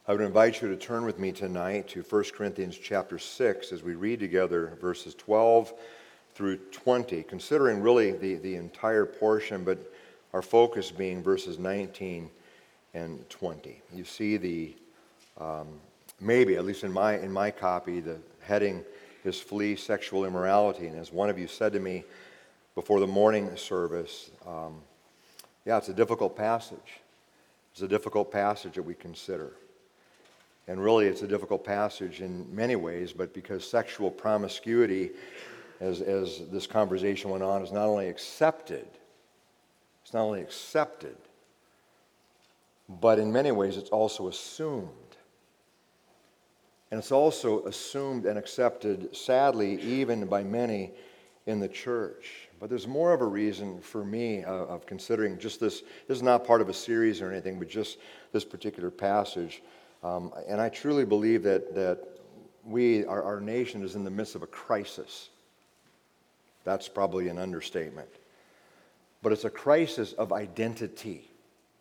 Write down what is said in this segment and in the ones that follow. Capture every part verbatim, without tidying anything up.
I would invite you to turn with me tonight to First Corinthians chapter six as we read together verses twelve through twenty, considering really the, the entire portion, but our focus being verses nineteen and twenty. You see the, um, maybe, at least in my, in my copy, the heading is Flee Sexual Immorality. And as one of you said to me before the morning service, um, yeah, it's a difficult passage. It's a difficult passage that we consider. And really, it's a difficult passage in many ways, but because sexual promiscuity, as, as this conversation went on, is not only accepted, it's not only accepted, but in many ways, it's also assumed. And it's also assumed and accepted, sadly, even by many in the church. But there's more of a reason for me uh, of considering just this. This is not part of a series or anything, but just this particular passage. Um, and I truly believe that that we, our, our nation, is in the midst of a crisis. That's probably an understatement. But it's a crisis of identity.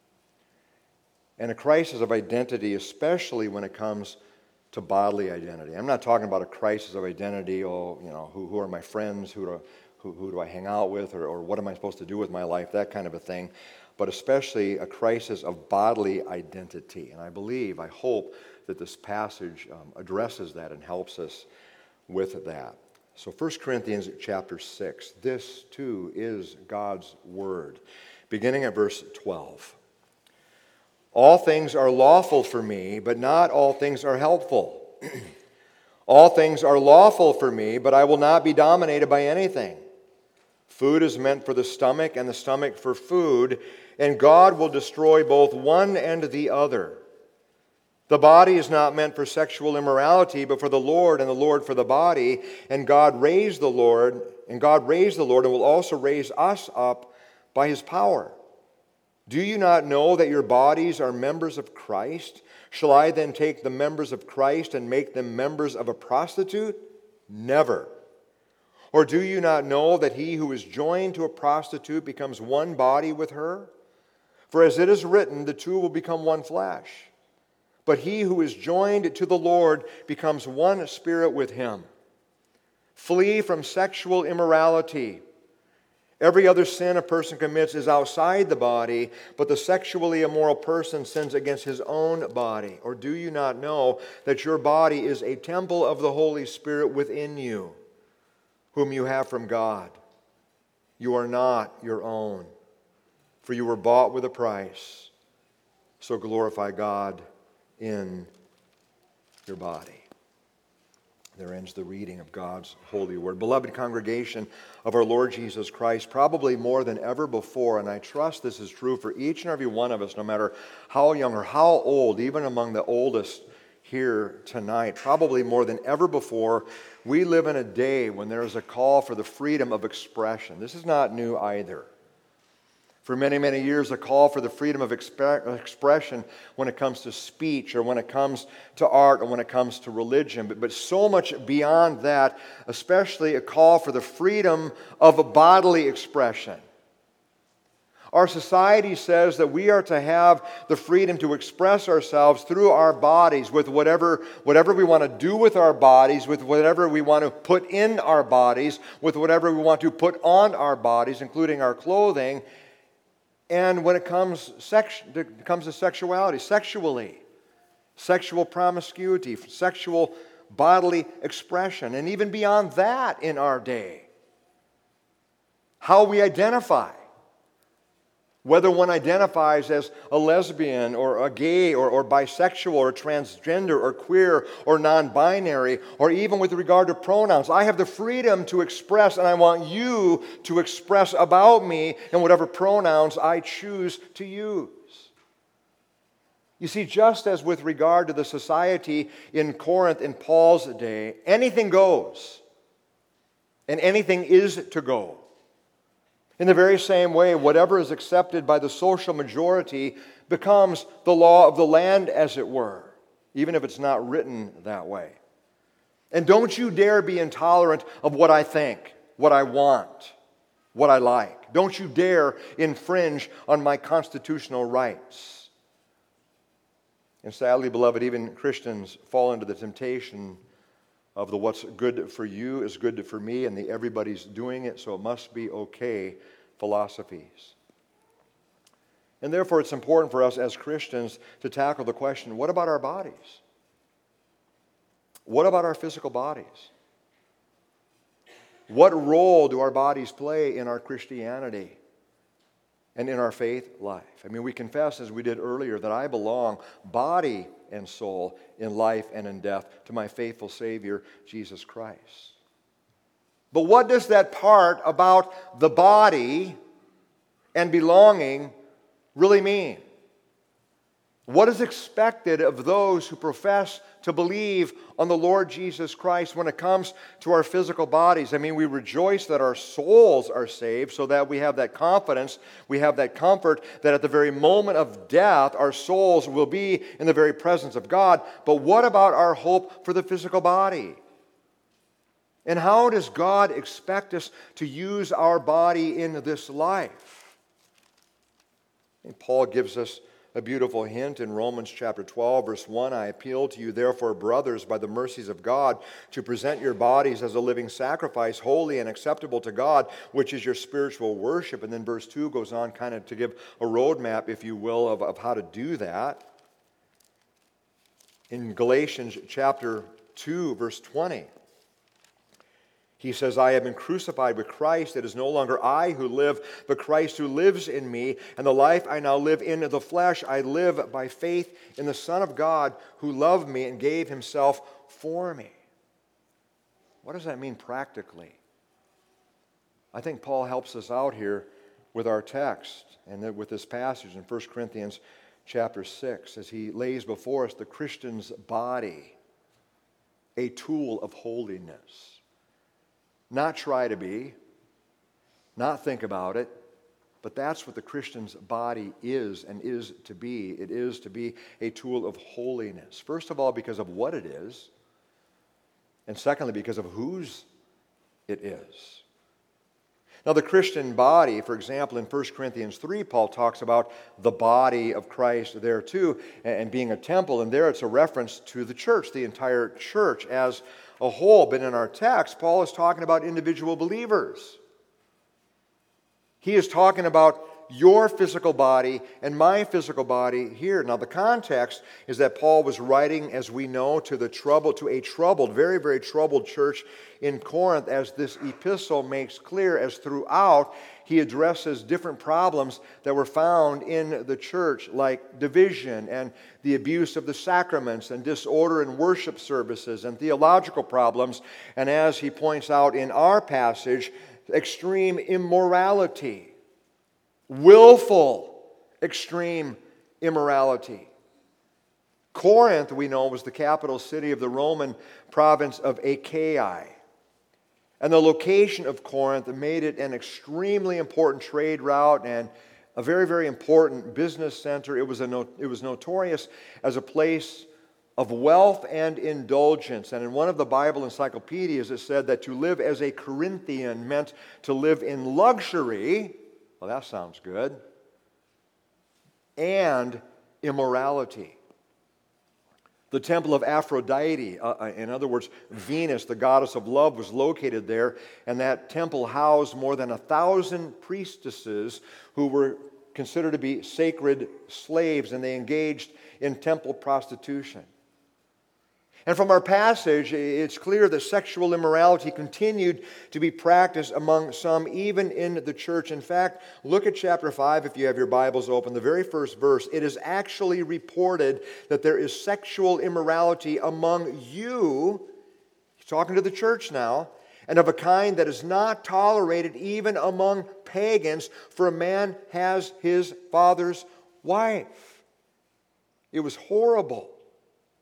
And a crisis of identity, especially when it comes to bodily identity. I'm not talking about a crisis of identity, oh, you know, who, who are my friends, who do, who, who do I hang out with, or, or what am I supposed to do with my life, that kind of a thing. But especially a crisis of bodily identity. And I believe, I hope that this passage um, addresses that and helps us with that. So First Corinthians chapter six, this too is God's word. Beginning at verse twelve. All things are lawful for me, but not all things are helpful. All things are lawful for me, but I will not be dominated by anything. Food is meant for the stomach, and the stomach for food, and God will destroy both one and the other. The body is not meant for sexual immorality, but for the Lord, and the Lord for the body. And God raised the Lord, and God raised the Lord, and will also raise us up by His power. Do you not know that your bodies are members of Christ? Shall I then take the members of Christ and make them members of a prostitute? Never. Or do you not know that he who is joined to a prostitute becomes one body with her? For as it is written, the two will become one flesh. But he who is joined to the Lord becomes one spirit with him. Flee from sexual immorality. Every other sin a person commits is outside the body, but the sexually immoral person sins against his own body. Or do you not know that your body is a temple of the Holy Spirit within you, whom you have from God? You are not your own, for you were bought with a price. So glorify God in your body. There ends the reading of God's holy word. Beloved congregation of our Lord Jesus Christ, probably more than ever before, and I trust this is true for each and every one of us, no matter how young or how old, even among the oldest here tonight, probably more than ever before, we live in a day when there is a call for the freedom of expression. This is not new either. For many, many years, a call for the freedom of exp- expression when it comes to speech or when it comes to art or when it comes to religion. But, but so much beyond that, especially a call for the freedom of a bodily expression. Our society says that we are to have the freedom to express ourselves through our bodies with whatever, whatever we want to do with our bodies, with whatever we want to put in our bodies, with whatever we want to put on our bodies, including our clothing. And when it comes, sex, it comes to sexuality, sexually, sexual promiscuity, sexual bodily expression, and even beyond that in our day, how we identify. Whether one identifies as a lesbian or a gay or, or bisexual or transgender or queer or non-binary, or even with regard to pronouns. I have the freedom to express, and I want you to express about me in whatever pronouns I choose to use. You see, just as with regard to the society in Corinth in Paul's day, anything goes, and anything is to go. In the very same way, whatever is accepted by the social majority becomes the law of the land, as it were, even if it's not written that way. And don't you dare be intolerant of what I think, what I want, what I like. Don't you dare infringe on my constitutional rights. And sadly, beloved, even Christians fall into the temptation of the what's good for you is good for me, and the everybody's doing it, so it must be okay philosophies. And therefore, it's important for us as Christians to tackle the question, what about our bodies? What about our physical bodies? What role do our bodies play in our Christianity and in our faith life? I mean, we confess, as we did earlier, that I belong, body and soul, in life and in death, to my faithful Savior, Jesus Christ. But what does that part about the body and belonging really mean? What is expected of those who profess to believe on the Lord Jesus Christ when it comes to our physical bodies? I mean, we rejoice that our souls are saved so that we have that confidence, we have that comfort that at the very moment of death, our souls will be in the very presence of God. But what about our hope for the physical body? And how does God expect us to use our body in this life? And Paul gives us a beautiful hint in Romans chapter twelve, verse one. I appeal to you, therefore, brothers, by the mercies of God, to present your bodies as a living sacrifice, holy and acceptable to God, which is your spiritual worship. And then verse two goes on kind of to give a roadmap, if you will, of, of how to do that. In Galatians chapter two, verse twenty, he says, I have been crucified with Christ. It is no longer I who live, but Christ who lives in me. And the life I now live in the flesh, I live by faith in the Son of God who loved me and gave himself for me. What does that mean practically? I think Paul helps us out here with our text and with this passage in First Corinthians chapter six as he lays before us the Christian's body, a tool of holiness. Not try to be, not think about it, but that's what the Christian's body is and is to be. It is to be a tool of holiness. First of all, because of what it is, and secondly, because of whose it is. Now, the Christian body, for example, in First Corinthians three, Paul talks about the body of Christ there too, and being a temple, and there it's a reference to the church, the entire church as a whole. But in our text, Paul is talking about individual believers. He is talking about your physical body and my physical body here. Now, the context is that Paul was writing, as we know, to the troubled, to a troubled, very, very troubled church in Corinth, as this epistle makes clear, as throughout he addresses different problems that were found in the church, like division and the abuse of the sacraments and disorder in worship services and theological problems. And as he points out in our passage, extreme immorality. Willful, extreme immorality. Corinth, we know, was the capital city of the Roman province of Achaia. And the location of Corinth made it an extremely important trade route and a very, very important business center. It was, a no, it was notorious as a place of wealth and indulgence. And in one of the Bible encyclopedias, it said that to live as a Corinthian meant to live in luxury. Well, that sounds good. And immorality. The temple of Aphrodite, uh, in other words, Venus, the goddess of love, was located there, and that temple housed more than a thousand priestesses who were considered to be sacred slaves, and they engaged in temple prostitution. And from our passage, it's clear that sexual immorality continued to be practiced among some, even in the church. In fact, look at chapter five if you have your Bibles open, the very first verse. It is actually reported that there is sexual immorality among you, he's talking to the church now, and of a kind that is not tolerated even among pagans, for a man has his father's wife. It was horrible.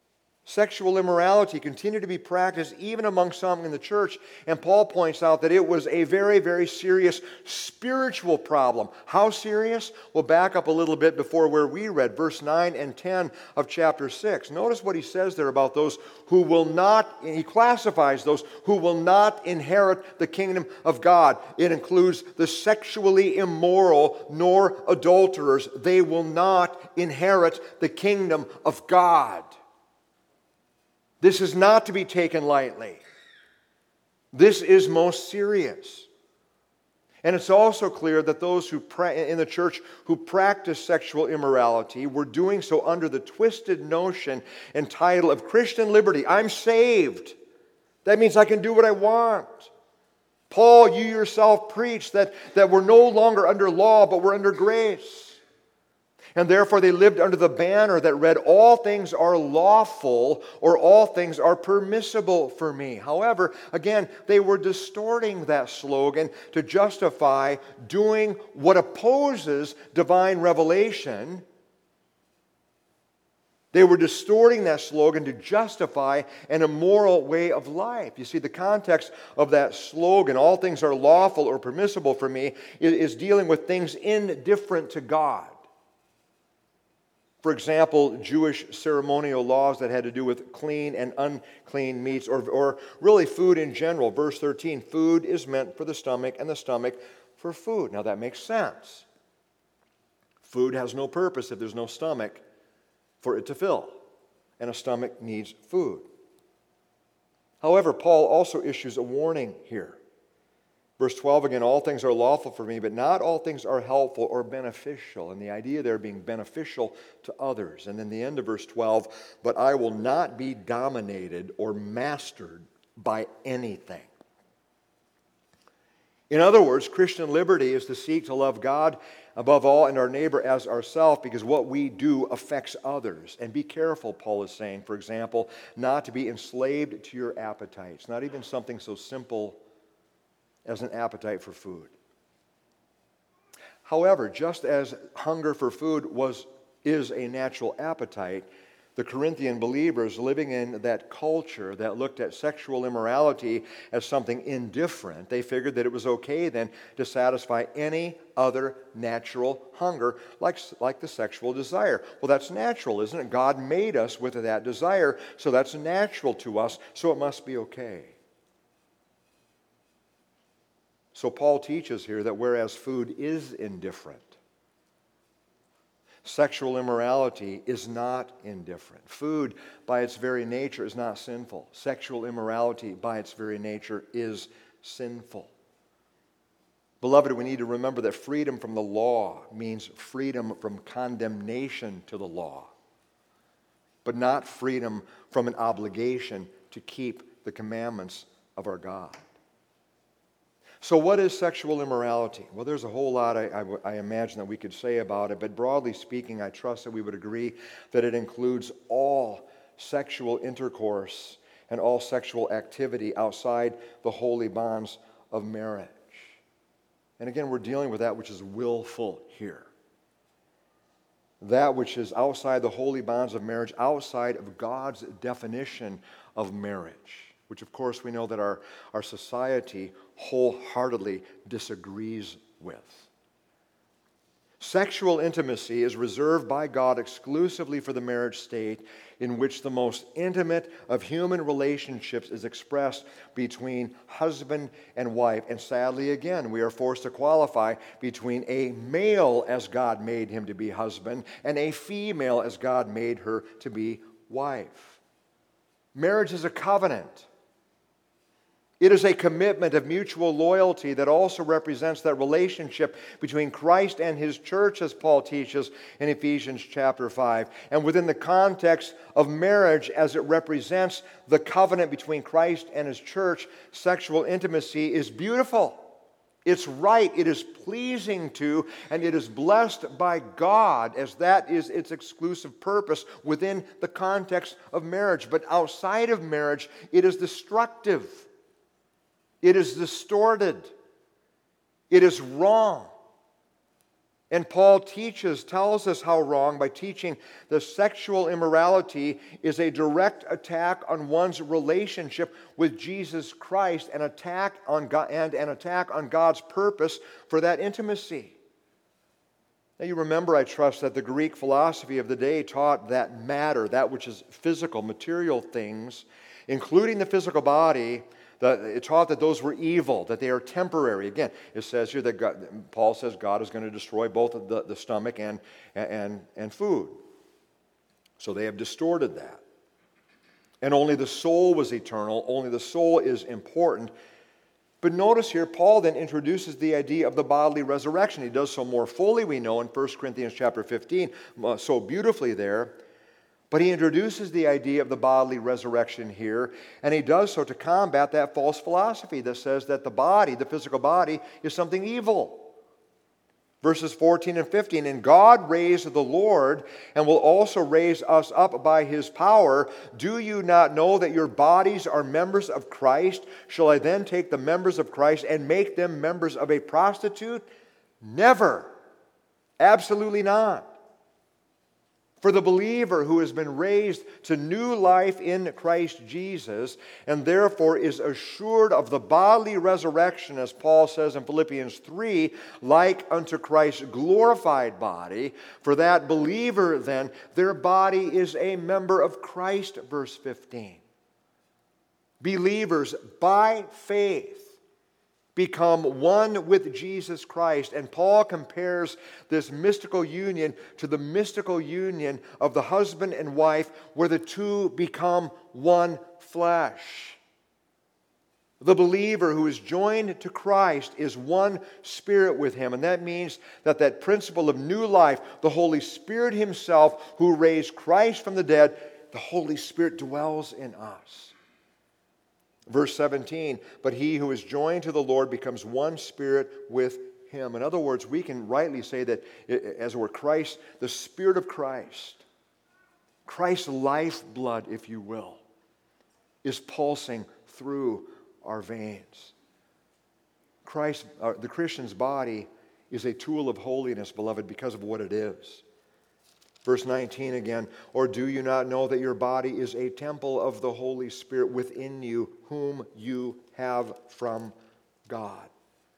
Sexual immorality continued to be practiced even among some in the church, and Paul points out that it was a very, very serious spiritual problem. How serious? We'll back up a little bit before where we read, verse nine and ten of chapter six. Notice what he says there about those who will not, he classifies those who will not inherit the kingdom of God. It includes the sexually immoral nor adulterers. They will not inherit the kingdom of God. This is not to be taken lightly. This is most serious. And it's also clear that those who pra- in the church who practice sexual immorality were doing so under the twisted notion and title of Christian liberty. I'm saved. That means I can do what I want. Paul, you yourself preach that, that we're no longer under law, but we're under grace. And therefore they lived under the banner that read, all things are lawful, or all things are permissible for me. However, again, they were distorting that slogan to justify doing what opposes divine revelation. They were distorting that slogan to justify an immoral way of life. You see, the context of that slogan, all things are lawful or permissible for me, is dealing with things indifferent to God. For example, Jewish ceremonial laws that had to do with clean and unclean meats, or, or really food in general. Verse thirteen, food is meant for the stomach, and the stomach for food. Now that makes sense. Food has no purpose if there's no stomach for it to fill, and a stomach needs food. However, Paul also issues a warning here. Verse twelve again, all things are lawful for me, but not all things are helpful or beneficial. And the idea there being beneficial to others. And then the end of verse twelve, but I will not be dominated or mastered by anything. In other words, Christian liberty is to seek to love God above all and our neighbor as ourselves, because what we do affects others. And be careful, Paul is saying, for example, not to be enslaved to your appetites. Not even something so simple as an appetite for food. However, just as hunger for food was is a natural appetite, the Corinthian believers living in that culture that looked at sexual immorality as something indifferent, they figured that it was okay then to satisfy any other natural hunger, like, like the sexual desire. Well, that's natural, isn't it? God made us with that desire, so that's natural to us, so it must be okay. So Paul teaches here that whereas food is indifferent, sexual immorality is not indifferent. Food, by its very nature, is not sinful. Sexual immorality, by its very nature, is sinful. Beloved, we need to remember that freedom from the law means freedom from condemnation to the law, but not freedom from an obligation to keep the commandments of our God. So what is sexual immorality? Well, there's a whole lot I, I, I imagine that we could say about it, but broadly speaking, I trust that we would agree that it includes all sexual intercourse and all sexual activity outside the holy bonds of marriage. And again, we're dealing with that which is willful here. That which is outside the holy bonds of marriage, outside of God's definition of marriage, which of course we know that our, our society wholeheartedly disagrees with. Sexual intimacy is reserved by God exclusively for the marriage state, in which the most intimate of human relationships is expressed between husband and wife. And sadly, again, we are forced to qualify between a male as God made him to be husband and a female as God made her to be wife. Marriage is a covenant. It is a commitment of mutual loyalty that also represents that relationship between Christ and His church, as Paul teaches in Ephesians chapter five. And within the context of marriage, as it represents the covenant between Christ and His church, sexual intimacy is beautiful. It's right, it is pleasing to, and it is blessed by God, as that is its exclusive purpose within the context of marriage. But outside of marriage, it is destructive. It is distorted. It is wrong. And Paul teaches, tells us how wrong by teaching that sexual immorality is a direct attack on one's relationship with Jesus Christ, an attack on God, and an attack on God's purpose for that intimacy. Now you remember, I trust, that the Greek philosophy of the day taught that matter, that which is physical, material things, including the physical body, that it taught that those were evil, that they are temporary. Again, it says here that God, Paul says God is going to destroy both the, the stomach and, and, and food. So they have distorted that. And only the soul was eternal, only the soul is important. But notice here, Paul then introduces the idea of the bodily resurrection. He does so more fully, we know, in First Corinthians chapter fifteen, so beautifully there. But he introduces the idea of the bodily resurrection here, and he does so to combat that false philosophy that says that the body, the physical body, is something evil. Verses fourteen and fifteen, and God raised the Lord and will also raise us up by his power. Do you not know that your bodies are members of Christ? Shall I then take the members of Christ and make them members of a prostitute? Never. Absolutely not. For the believer who has been raised to new life in Christ Jesus and therefore is assured of the bodily resurrection, as Paul says in Philippians three, like unto Christ's glorified body, for that believer then, their body is a member of Christ, verse fifteen. Believers, by faith, become one with Jesus Christ. And Paul compares this mystical union to the mystical union of the husband and wife, where the two become one flesh. The believer who is joined to Christ is one spirit with him. And that means that that principle of new life, the Holy Spirit himself who raised Christ from the dead, the Holy Spirit dwells in us. Verse seventeen, but he who is joined to the Lord becomes one spirit with him. In other words, we can rightly say that, as it were, Christ, the Spirit of Christ, Christ's lifeblood, if you will, is pulsing through our veins. Christ, uh, the Christian's body is a tool of holiness, beloved, because of what it is. Verse nineteen again, or do you not know that your body is a temple of the Holy Spirit within you, whom you have from God?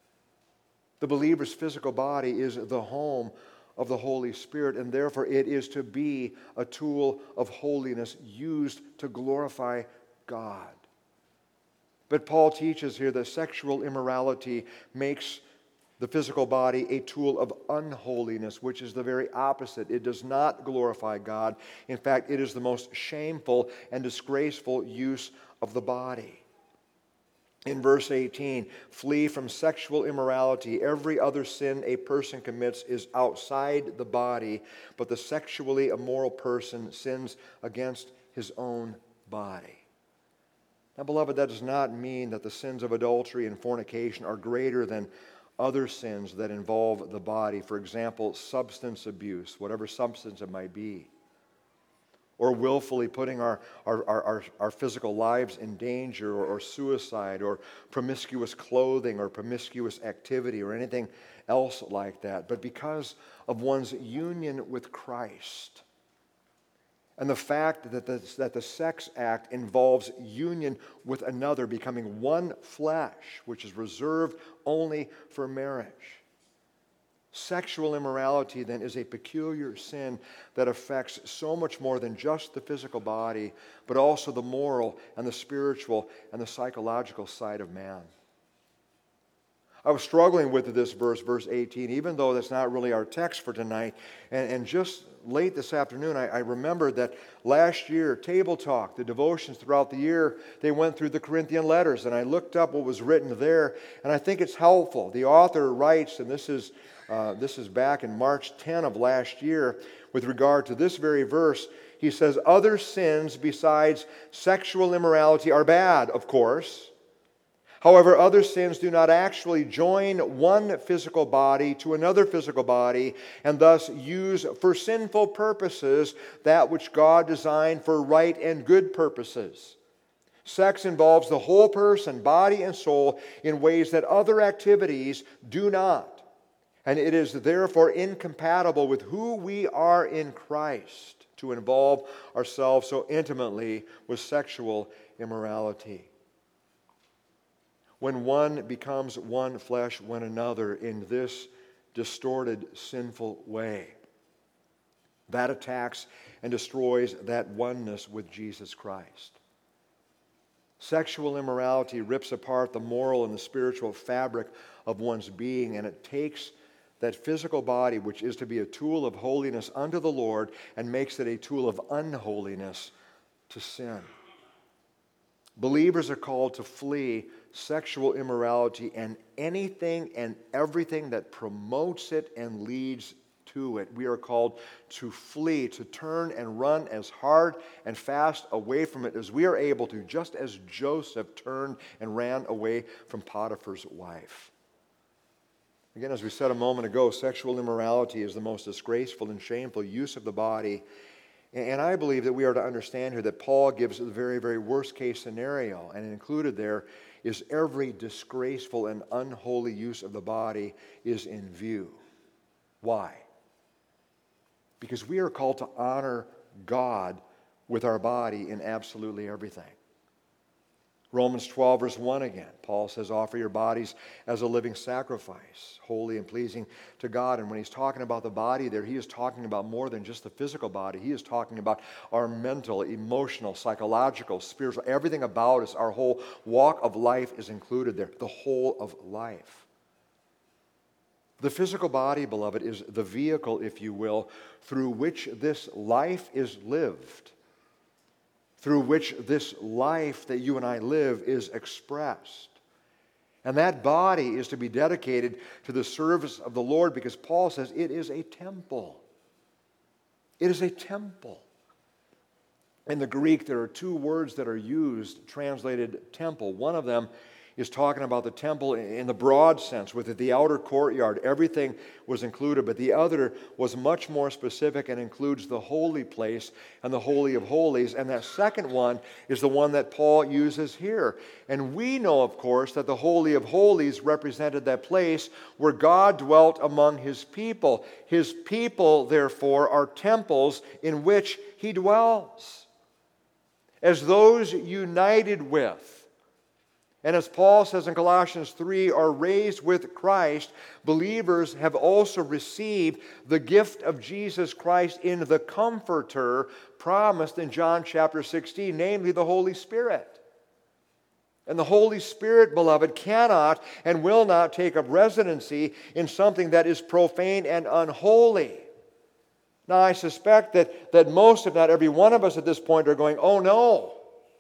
The believer's physical body is the home of the Holy Spirit, and therefore it is to be a tool of holiness used to glorify God. But Paul teaches here that sexual immorality makes the physical body a tool of unholiness, which is the very opposite. It does not glorify God. In fact, it is the most shameful and disgraceful use of the body. In verse eighteen, flee from sexual immorality. Every other sin a person commits is outside the body, but the sexually immoral person sins against his own body. Now, beloved, that does not mean that the sins of adultery and fornication are greater than other sins that involve the body. For example, substance abuse, whatever substance it might be. Or willfully putting our, our, our, our physical lives in danger, or, or suicide, or promiscuous clothing, or promiscuous activity, or anything else like that. But because of one's union with Christ, and the fact that the, that the sex act involves union with another, becoming one flesh, which is reserved only for marriage. Sexual immorality, then, is a peculiar sin that affects so much more than just the physical body, but also the moral and the spiritual and the psychological side of man. I was struggling with this verse, verse eighteen, even though that's not really our text for tonight. And, and just late this afternoon, I, I remembered that last year, Table Talk, the devotions throughout the year, they went through the Corinthian letters. And I looked up what was written there, and I think it's helpful. The author writes, and this is, uh, this is back in March tenth of last year, with regard to this very verse, he says, other sins besides sexual immorality are bad, of course. However, other sins do not actually join one physical body to another physical body, and thus use for sinful purposes that which God designed for right and good purposes. Sex involves the whole person, body and soul, in ways that other activities do not. And it is therefore incompatible with who we are in Christ to involve ourselves so intimately with sexual immorality. When one becomes one flesh with another in this distorted, sinful way, that attacks and destroys that oneness with Jesus Christ. Sexual immorality rips apart the moral and the spiritual fabric of one's being, and it takes that physical body, which is to be a tool of holiness unto the Lord, and makes it a tool of unholiness to sin. Believers are called to flee sexual immorality and anything and everything that promotes it and leads to it. We are called to flee, to turn and run as hard and fast away from it as we are able to, just as Joseph turned and ran away from Potiphar's wife. Again, as we said a moment ago, sexual immorality is the most disgraceful and shameful use of the body. And I believe that we are to understand here that Paul gives the very, very worst case scenario, and included there is every disgraceful and unholy use of the body is in view. Why? Because we are called to honor God with our body in absolutely everything. Romans twelve, verse one again, Paul says, offer your bodies as a living sacrifice, holy and pleasing to God. And when he's talking about the body there, he is talking about more than just the physical body. He is talking about our mental, emotional, psychological, spiritual, everything about us. Our whole walk of life is included there, the whole of life. The physical body, beloved, is the vehicle, if you will, through which this life is lived, through which this life that you and I live is expressed. And that body is to be dedicated to the service of the Lord, because Paul says it is a temple. It is a temple. In the Greek, there are two words that are used, translated temple. One of them is talking about the temple in the broad sense, with the outer courtyard. Everything was included, but the other was much more specific and includes the holy place and the Holy of Holies. And that second one is the one that Paul uses here. And we know, of course, that the Holy of Holies represented that place where God dwelt among His people. His people, therefore, are temples in which He dwells, as those united with. And as Paul says in Colossians three, are raised with Christ, believers have also received the gift of Jesus Christ in the Comforter promised in John chapter sixteen, namely the Holy Spirit. And the Holy Spirit, beloved, cannot and will not take up residency in something that is profane and unholy. Now, I suspect that, that most, if not every one of us at this point, are going, oh no,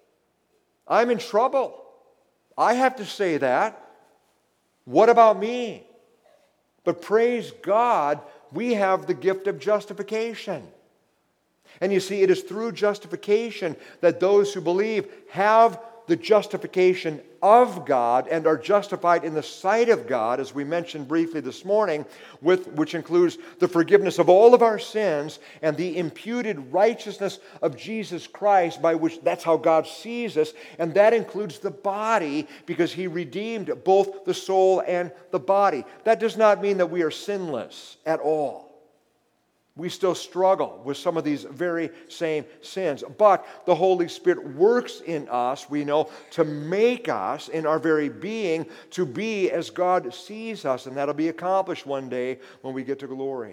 I'm in trouble. I have to say that. What about me? But praise God, we have the gift of justification. And you see, it is through justification that those who believe have the justification of God and are justified in the sight of God, as we mentioned briefly this morning, with, which includes the forgiveness of all of our sins and the imputed righteousness of Jesus Christ, by which that's how God sees us, and that includes the body, because He redeemed both the soul and the body. That does not mean that we are sinless at all. We still struggle with some of these very same sins. But the Holy Spirit works in us, we know, to make us, in our very being, to be as God sees us. And that'll be accomplished one day when we get to glory.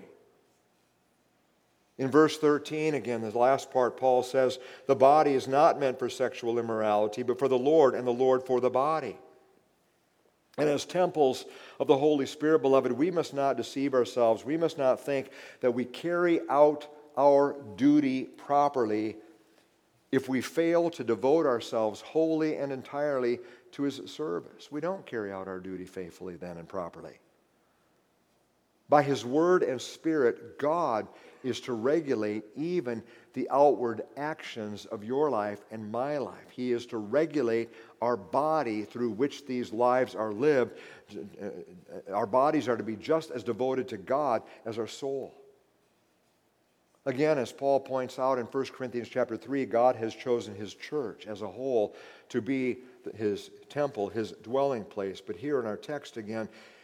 In verse thirteen, again, the last part, Paul says, the body is not meant for sexual immorality, but for the Lord, and the Lord for the body. And as temples of the Holy Spirit, beloved, we must not deceive ourselves. We must not think that we carry out our duty properly if we fail to devote ourselves wholly and entirely to His service. We don't carry out our duty faithfully then and properly. By His Word and Spirit, God is to regulate even the outward actions of your life and my life. He is to regulate our body through which these lives are lived. Our bodies are to be just as devoted to God as our soul. Again, as Paul points out in First Corinthians chapter three, God has chosen His church as a whole to be His temple, His dwelling place. But here in our text again,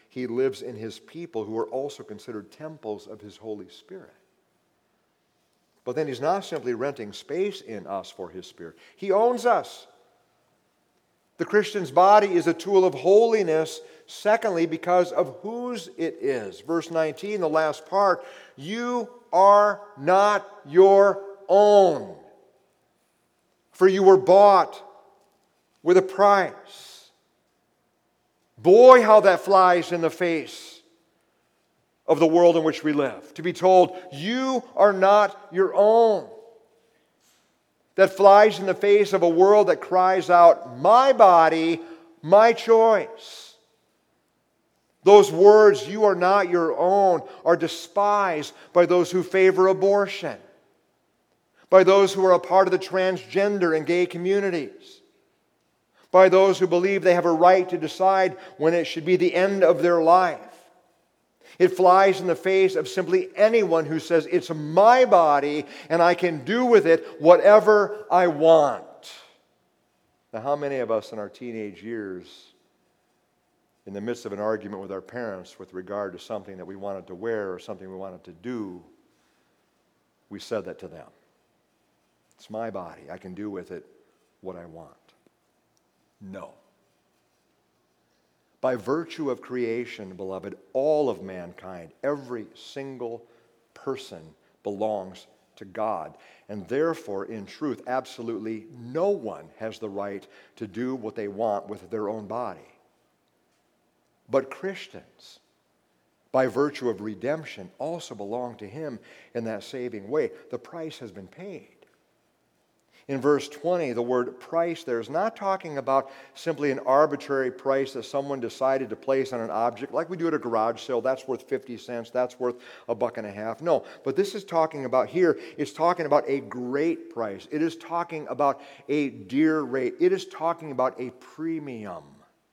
He lives in his people who are also considered temples of his Holy Spirit. But then he's not simply renting space in us for his Spirit. He owns us. The Christian's body is a tool of holiness, secondly, because of whose it is. Verse nineteen, the last part, you are not your own, for you were bought with a price. Boy, how that flies in the face of the world in which we live. To be told, you are not your own. That flies in the face of a world that cries out, my body, my choice. Those words, you are not your own, are despised by those who favor abortion, by those who are a part of the transgender and gay communities, by those who believe they have a right to decide when it should be the end of their life. It flies in the face of simply anyone who says, it's my body and I can do with it whatever I want. Now, how many of us in our teenage years, in the midst of an argument with our parents with regard to something that we wanted to wear or something we wanted to do, we said that to them? It's my body. I can do with it what I want. No. By virtue of creation, beloved, all of mankind, every single person belongs to God. And therefore, in truth, absolutely no one has the right to do what they want with their own body. But Christians, by virtue of redemption, also belong to Him in that saving way. The price has been paid. In verse twenty, the word price there is not talking about simply an arbitrary price that someone decided to place on an object, like we do at a garage sale. That's worth fifty cents. That's worth a buck and a half. No, but this is talking about here, it's talking about a great price. It is talking about a dear rate. It is talking about a premium.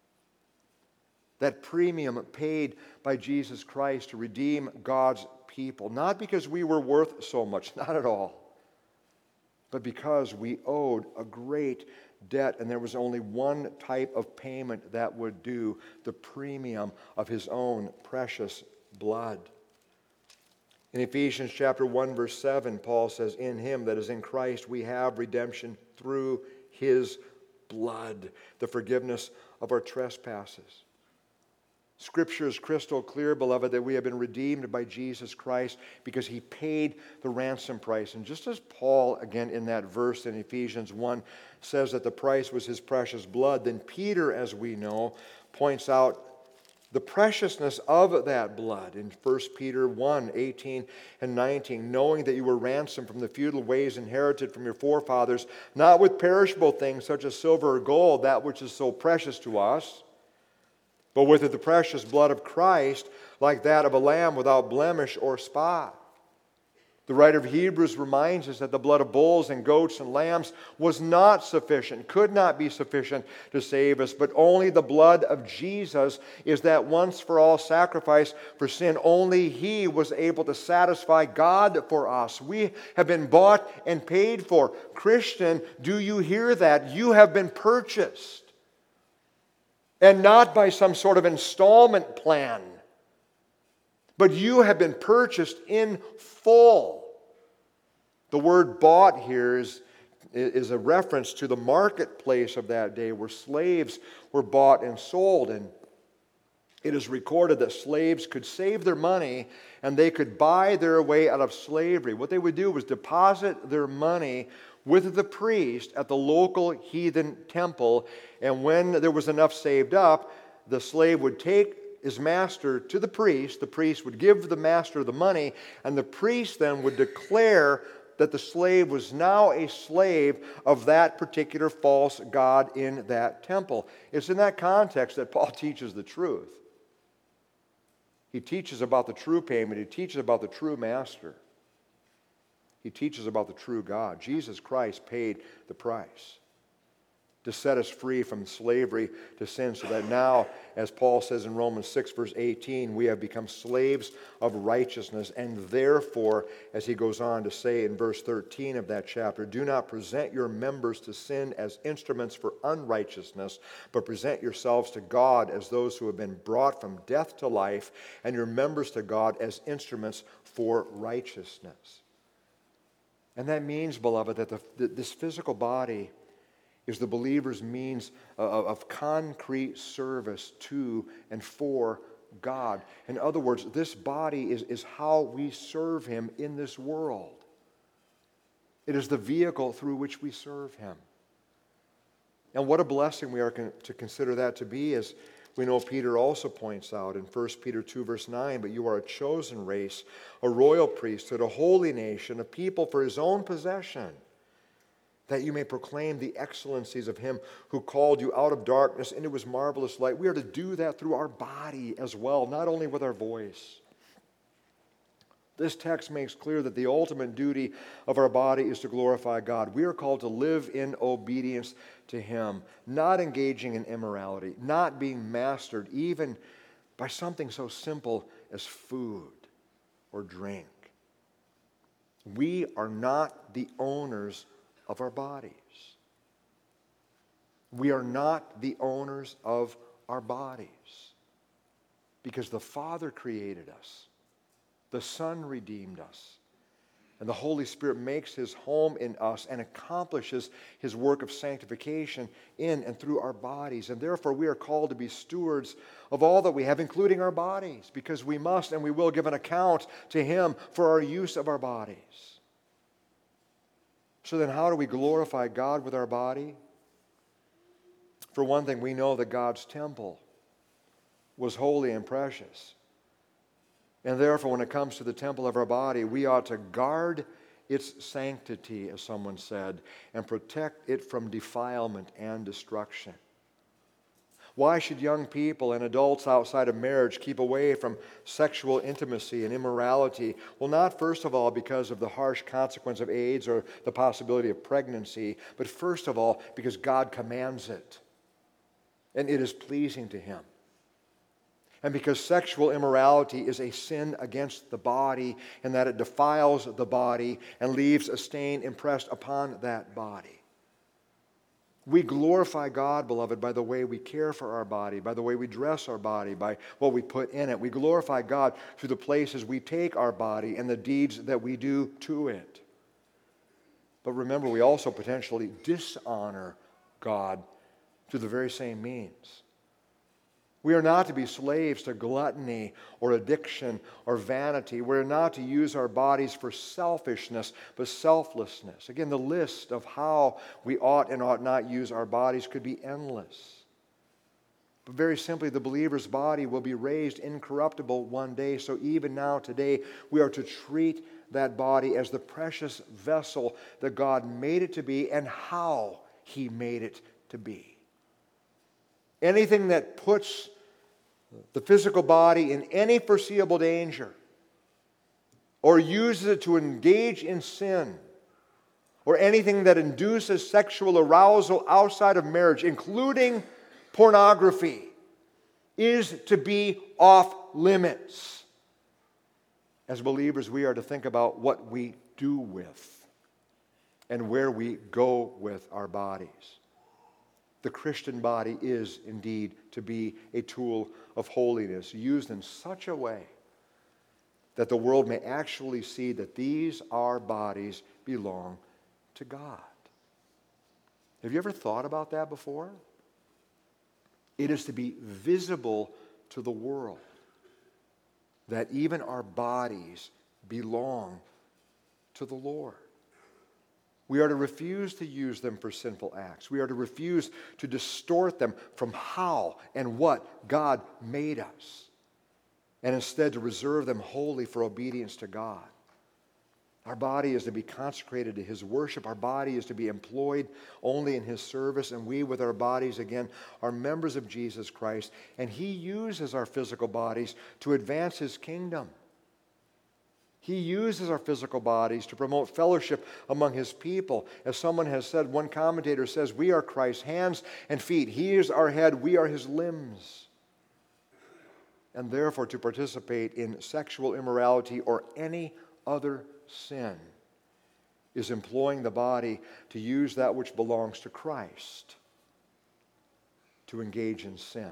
That premium paid by Jesus Christ to redeem God's people. Not because we were worth so much, not at all. But because we owed a great debt, and there was only one type of payment that would do, the premium of His own precious blood. In Ephesians chapter one, verse seven, Paul says, in Him, that is in Christ, we have redemption through His blood, the forgiveness of our trespasses. Scripture is crystal clear, beloved, that we have been redeemed by Jesus Christ because He paid the ransom price. And just as Paul, again in that verse in Ephesians one, says that the price was His precious blood, then Peter, as we know, points out the preciousness of that blood in First Peter one, eighteen and nineteen, knowing that you were ransomed from the futile ways inherited from your forefathers, not with perishable things such as silver or gold, that which is so precious to us, but with the precious blood of Christ, like that of a lamb without blemish or spot. The writer of Hebrews reminds us that the blood of bulls and goats and lambs was not sufficient, could not be sufficient to save us, but only the blood of Jesus is that once for all sacrifice for sin. Only He was able to satisfy God for us. We have been bought and paid for. Christian, do you hear that? You have been purchased. And not by some sort of installment plan. But you have been purchased in full. The word bought here is, is a reference to the marketplace of that day where slaves were bought and sold. And it is recorded that slaves could save their money and they could buy their way out of slavery. What they would do was deposit their money with the priest at the local heathen temple, and when there was enough saved up, the slave would take his master to the priest, the priest would give the master the money, and the priest then would declare that the slave was now a slave of that particular false god in that temple. It's in that context that Paul teaches the truth. He teaches about the true payment, he teaches about the true master. He teaches about the true God. Jesus Christ paid the price. to set us free from slavery to sin, so that now, as Paul says in Romans six, verse eighteen, we have become slaves of righteousness, and therefore, as he goes on to say in verse thirteen of that chapter, do not present your members to sin as instruments for unrighteousness, but present yourselves to God as those who have been brought from death to life, and your members to God as instruments for righteousness. And that means, beloved, that the, that this physical body is the believer's means of, of concrete service to and for God. In other words, this body is, is how we serve Him in this world. It is the vehicle through which we serve Him. And what a blessing we are con- to consider that to be, as we know Peter also points out in First Peter two, verse nine, but you are a chosen race, a royal priesthood, a holy nation, a people for His own possession, that you may proclaim the excellencies of Him who called you out of darkness into His marvelous light. We are to do that through our body as well, not only with our voice. This text makes clear that the ultimate duty of our body is to glorify God. We are called to live in obedience to Him, not engaging in immorality, not being mastered even by something so simple as food or drink. We are not the owners of our bodies. We are not the owners of our bodies, because the Father created us, the Son redeemed us, and the Holy Spirit makes His home in us and accomplishes His work of sanctification in and through our bodies. And therefore we are called to be stewards of all that we have, including our bodies, because we must and we will give an account to Him for our use of our bodies. So then, how do we glorify God with our body? For one thing, we know that God's temple was holy and precious. And therefore, when it comes to the temple of our body, we ought to guard its sanctity, as someone said, and protect it from defilement and destruction. Why should young people and adults outside of marriage keep away from sexual intimacy and immorality? Well, not first of all because of the harsh consequence of AIDS or the possibility of pregnancy, but first of all because God commands it, and it is pleasing to Him. And because sexual immorality is a sin against the body, and that it defiles the body and leaves a stain impressed upon that body. We glorify God, beloved, by the way we care for our body, by the way we dress our body, by what we put in it. We glorify God through the places we take our body and the deeds that we do to it. But remember, we also potentially dishonor God through the very same means. We are not to be slaves to gluttony or addiction or vanity. We're not to use our bodies for selfishness, but selflessness. Again, the list of how we ought and ought not use our bodies could be endless. But very simply, the believer's body will be raised incorruptible one day. So even now, today, we are to treat that body as the precious vessel that God made it to be and how He made it to be. Anything that puts the physical body in any foreseeable danger, or uses it to engage in sin, or anything that induces sexual arousal outside of marriage, including pornography, is to be off limits. As believers, we are to think about what we do with and where we go with our bodies. The Christian body is indeed to be a tool of holiness, used in such a way that the world may actually see that these, our bodies, belong to God. Have you ever thought about that before? It is to be visible to the world that even our bodies belong to the Lord. We are to refuse to use them for sinful acts. We are to refuse to distort them from how and what God made us, and instead to reserve them wholly for obedience to God. Our body is to be consecrated to His worship. Our body is to be employed only in His service, and we with our bodies, again, are members of Jesus Christ, and He uses our physical bodies to advance His kingdom. He uses our physical bodies to promote fellowship among His people. As someone has said, one commentator says, we are Christ's hands and feet. He is our head. We are His limbs. And therefore, to participate in sexual immorality or any other sin is employing the body to use that which belongs to Christ to engage in sin.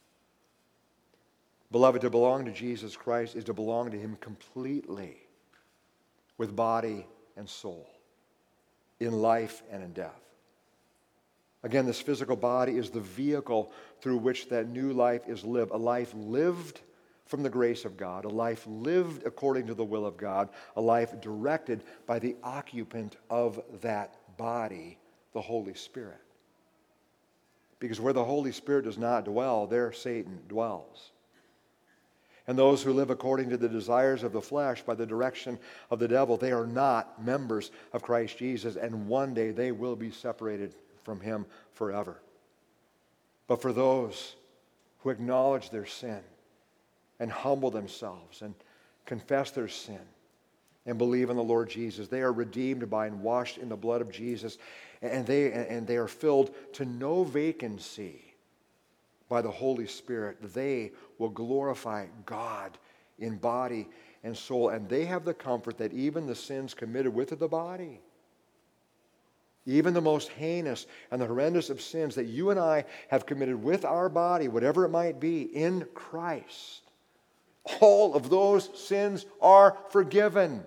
Beloved, to belong to Jesus Christ is to belong to Him completely, with body and soul, in life and in death. Again, this physical body is the vehicle through which that new life is lived, a life lived from the grace of God, a life lived according to the will of God, a life directed by the occupant of that body, the Holy Spirit. Because where the Holy Spirit does not dwell, there Satan dwells. And those who live according to the desires of the flesh by the direction of the devil, they are not members of Christ Jesus, and one day they will be separated from Him forever. But for those who acknowledge their sin and humble themselves and confess their sin and believe in the Lord Jesus, they are redeemed by and washed in the blood of Jesus, and they, and they are filled to no vacancy by the Holy Spirit. They will glorify God in body and soul, and they have the comfort that even the sins committed with the body, even the most heinous and the horrendous of sins that you and I have committed with our body, whatever it might be, in Christ, all of those sins are forgiven.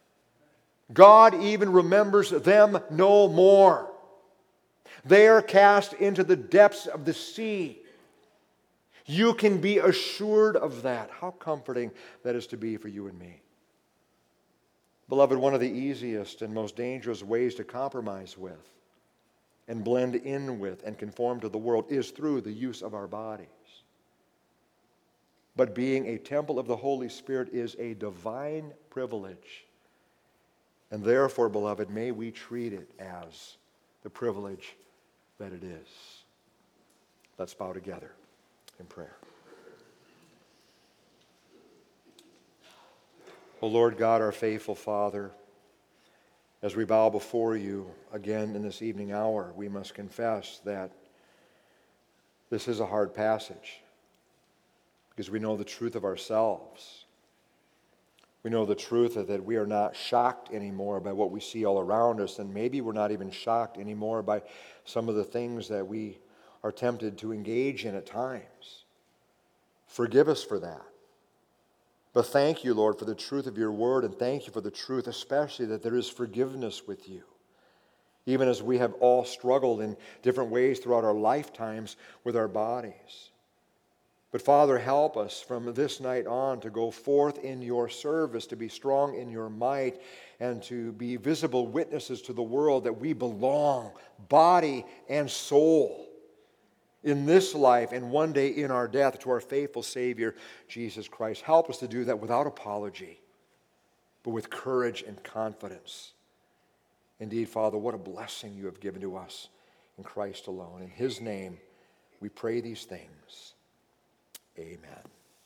God even remembers them no more. They are cast into the depths of the sea. You can be assured of that. How comforting that is to be for you and me. Beloved, one of the easiest and most dangerous ways to compromise with and blend in with and conform to the world is through the use of our bodies. But being a temple of the Holy Spirit is a divine privilege. And therefore, beloved, may we treat it as the privilege that it is. Let's bow together in prayer. O Lord God, our faithful Father, as we bow before you again in this evening hour, we must confess that this is a hard passage because we know the truth of ourselves. We know the truth that we are not shocked anymore by what we see all around us, and maybe we're not even shocked anymore by some of the things that we are tempted to engage in at times. Forgive us for that. But thank you, Lord, for the truth of your word, and thank you for the truth, especially that there is forgiveness with you. Even as we have all struggled in different ways throughout our lifetimes with our bodies. But Father, help us from this night on to go forth in your service, to be strong in your might, and to be visible witnesses to the world that we belong, body and soul, in this life and one day in our death, to our faithful Savior, Jesus Christ. Help us to do that without apology, but with courage and confidence. Indeed, Father, what a blessing you have given to us in Christ alone. In His name, we pray these things. Amen.